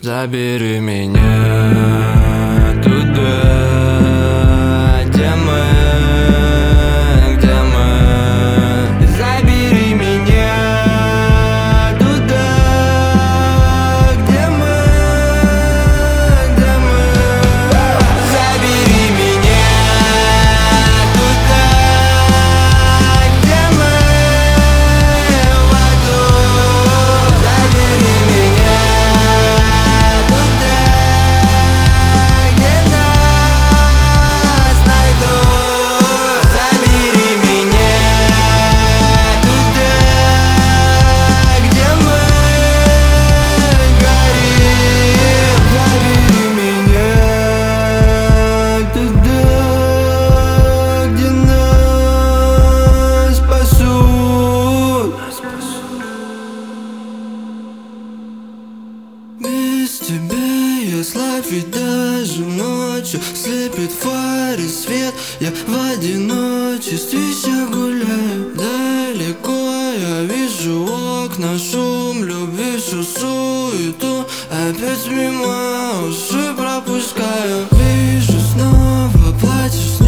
Забери меня туда, где мы. Забери меня туда, где мы. Забери меня туда, где мы в аду. Забери меня туда, где нас найдут. Забери меня туда, где мы горим. Забери меня туда, где нас спасут. Без тебя я слаб, ведь даже ночью слепит фары свет. Я в одиночестве я гуляю далеко. Я вижу окна, шум любви, всю суету. Опять мимо уши пропускаю. Вижу снова, плачешь.